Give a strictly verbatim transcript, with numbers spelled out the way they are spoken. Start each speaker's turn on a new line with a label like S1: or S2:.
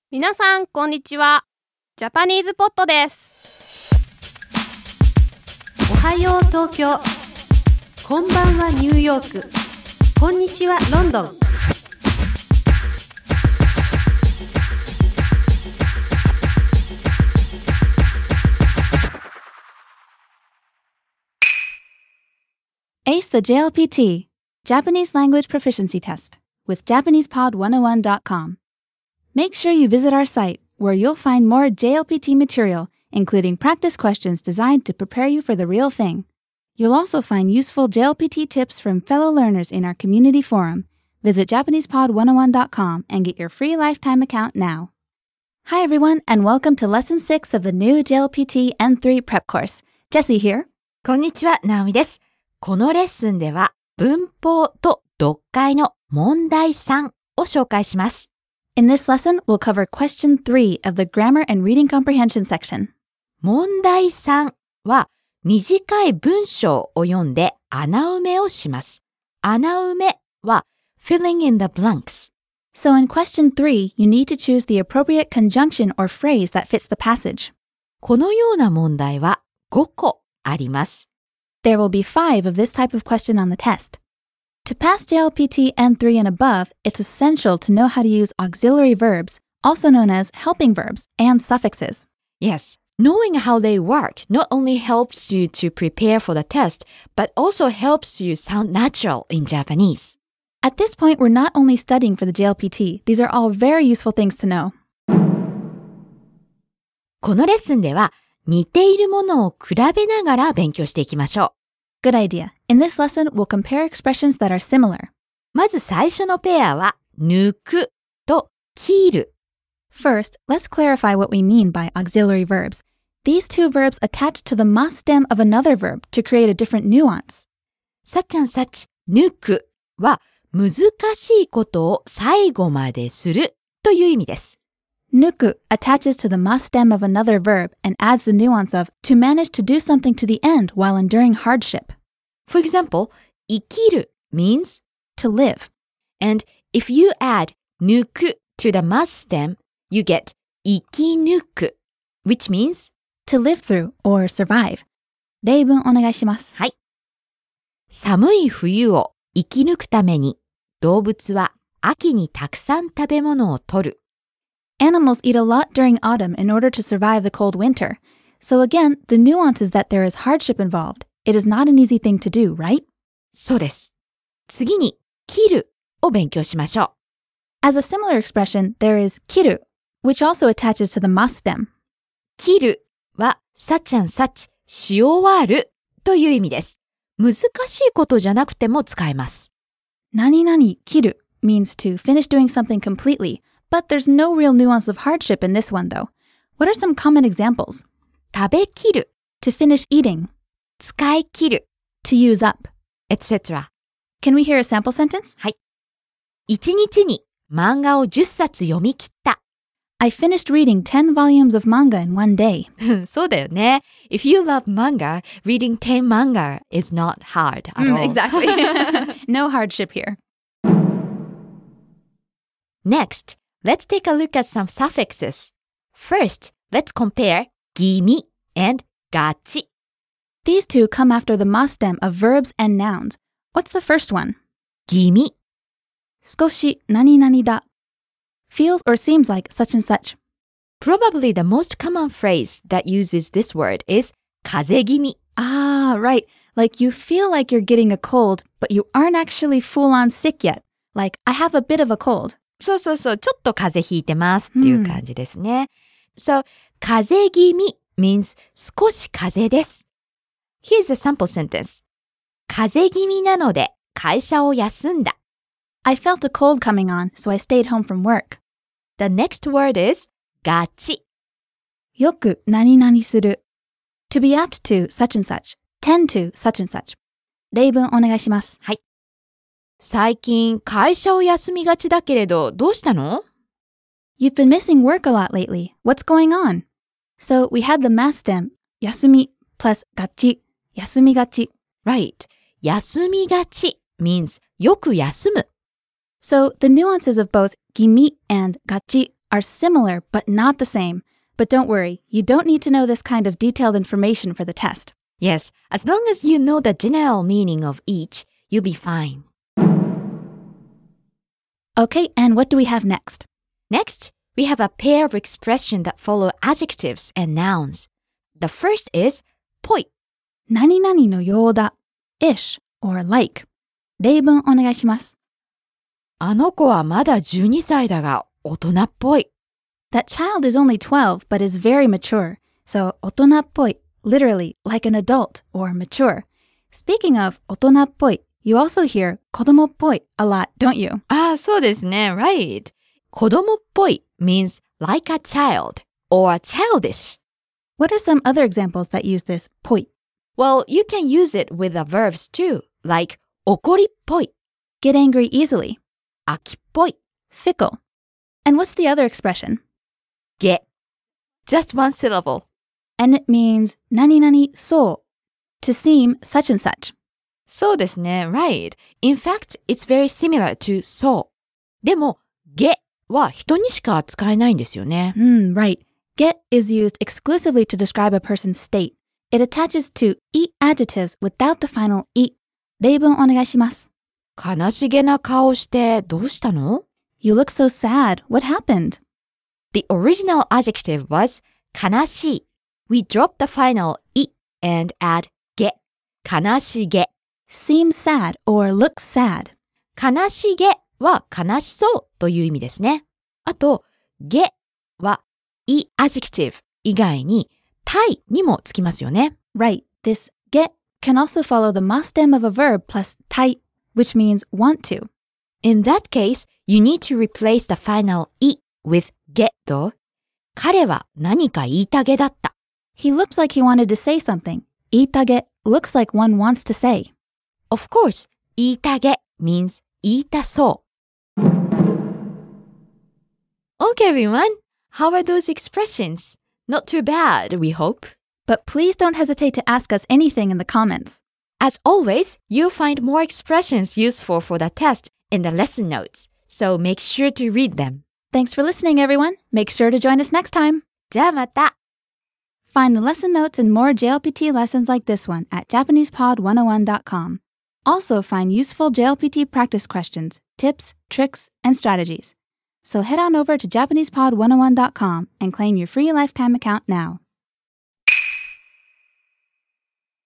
S1: 皆さんこんにちは。ジャパニーズポットです。
S2: おはよう東京、こんばんはニューヨーク、こんにちはロンドン。
S3: Ace the J L P T, Japanese Language Proficiency Test, with Japanese Pod one oh one dot com. Make sure you visit our site, where you'll find more J L P T material, including practice questions designed to prepare you for the real thing. You'll also find useful J L P T tips from fellow learners in our community forum. Visit Japanese Pod one oh one dot com and get your free lifetime account now. Hi everyone, and welcome to Lesson six of the new J L P T N three prep course. Jessie here.
S4: こんにちは、ナオミです。このレッスンでは文法と読解の問題さんを紹介します。
S3: In this lesson, we'll cover question three of the Grammar and Reading Comprehension section.
S4: 問題さんは短い文章を読んで穴埋めをします。穴埋めは filling in the blanks.
S3: So in question three, you need to choose the appropriate conjunction or phrase that fits the passage.
S4: このような問題はごこあります。
S3: There will be five of this type of question on the test. To pass J L P T N three and above, it's essential to know how to use auxiliary verbs, also known as helping verbs, and suffixes.
S4: Yes, knowing how they work not only helps you to prepare for the test, but also helps you sound natural in Japanese.
S3: At this point, we're not only studying for the J L P T. These are all very useful things to know.
S4: このレッスンでは似ているものを比べながら勉強していきましょう。
S3: Good idea. In this lesson, we'll compare expressions that are similar.
S4: まず最初のペアは抜くと切る。
S3: First, let's clarify what we mean by auxiliary verbs. These two verbs attach to the mas stem of another verb to create a different nuance.
S4: さっちゃんさっち、抜くは難しいことを最後までするという意味です。
S3: Nuku attaches to the mas stem of another verb and adds the nuance of to manage to do something to the end while enduring hardship.
S4: For example, 生きる means
S3: to live.
S4: And if you add 抜く to the mas stem, you get 生き抜く which means
S3: to live through or survive. 例文お願いします。
S4: はい。寒い冬を生き抜くために動物は秋にたくさん食べ物を取る。
S3: Animals eat a lot during autumn in order to survive the cold winter. So again, the nuance is that there is hardship involved. It is not an easy thing to do, right?
S4: そうです。次に、切るを勉強しましょう。
S3: As a similar expression, there is kiru, which also attaches to the mas stem.
S4: 切るは、さっちゃんさっち、し終わるという意味です。難しいことじゃなくても使えます。
S3: 何々切る means to finish doing something completely. But there's no real nuance of hardship in this one, though. What are some common examples?
S4: 食べきる
S3: to finish eating,
S4: 使い切る
S3: to use up,
S4: et cetera.
S3: Can we hear a sample sentence?
S4: はい。一日に漫画をじゅっさつ読み切った。
S3: I finished reading ten volumes of manga in one day.
S4: そうだよね。If you love manga, reading ten manga is not hard at all.
S3: Mm, exactly. No hardship here.
S4: Next, let's take a look at some suffixes. First, let's compare 気味 and がち.
S3: These two come after the mas stem of verbs and nouns. What's the first one?
S4: 気味.
S3: 少し何々だ. Feels or seems like such and such.
S4: Probably the most common phrase that uses this word is 風邪気味.
S3: Ah, right. Like you feel like you're getting a cold, but you aren't actually full-on sick yet. Like, I have a bit of a cold.
S4: そうそうそう、ちょっと風邪ひいてますっていう感じですね。So, 風邪気味 means 少し風邪です。Here's a sample sentence. 風邪気味なので会社を休んだ。
S3: I felt a cold coming on, so I stayed home from work.
S4: The next word is がち。
S3: よく何々する。To be apt to such and such. Tend to such and such. 例文お願いします。
S4: はい。最近会社を休みがちだけれどどうしたの?
S3: You've been missing work a lot lately. What's going on? So we had the mas stem 休み plus がち 休みがち.
S4: Right. 休みがち means よく休む.
S3: So the nuances of both 気味 and がち are similar but not the same. But don't worry, you don't need to know this kind of detailed information for the test.
S4: Yes, as long as you know the general meaning of each, you'll be fine.
S3: Okay, and what do we have next?
S4: Next, we have a pair of expressions that follow adjectives and nouns. The first is ぽい。
S3: 何々のようだ ish or like. 例文お願いします。
S4: あの子はまだじゅうにさいだが大人っぽい。
S3: That child is only twelve but is very mature. So 大人っぽい literally like an adult or mature. Speaking of 大人っぽい, you also hear 子供っぽい a lot, don't you?
S4: ああ、そうですね。Right. 子供っぽい means like a child or childish.
S3: What are some other examples that use this ぽい?
S4: Well, you can use it with the verbs too, like 怒りっぽい、
S3: Get angry easily.
S4: 秋っぽい、
S3: Fickle. And what's the other expression?
S4: げ。Just one syllable.
S3: And it means 何々そう to seem such and such.
S4: そうですね。Right. In fact, it's very similar to そう。でも、げは人にしか使えないんですよね。
S3: Hmm, right. Get is used exclusively to describe a person's state. It attaches to e adjectives without the final e. 例文お願いします。
S4: 悲しげな顔してどうしたの？
S3: You look so sad. What happened?
S4: The original adjective was 悲しい。We drop the final i and add げ。悲しげ。
S3: Seem sad or look sad.
S4: 悲しげは悲しそうという意味ですね。あと、げは i adjective 以外にたいにもつきますよね。
S3: Right. This get can also follow the ma stem of a verb plus たい, which means want to.
S4: In that case, you need to replace the final i with げと、彼は何か言いたげだった。
S3: He looks like he wanted to say something. 言いたげ looks like one wants to say.
S4: Of course, 言いたげ means 言いたそう。Okay, everyone. How are those expressions? Not too bad, we hope.
S3: But please don't hesitate to ask us anything in the comments.
S4: As always, you'll find more expressions useful for the test in the lesson notes, so make sure to read them.
S3: Thanks for listening, everyone. Make sure to join us next time.
S4: じゃあまた。
S3: Find the lesson notes and more J L P T lessons like this one at Japanese Pod one oh one dot com. Also find useful J L P T practice questions, tips, tricks, and strategies. So head on over to Japanese Pod one oh one dot com and claim your free lifetime account now.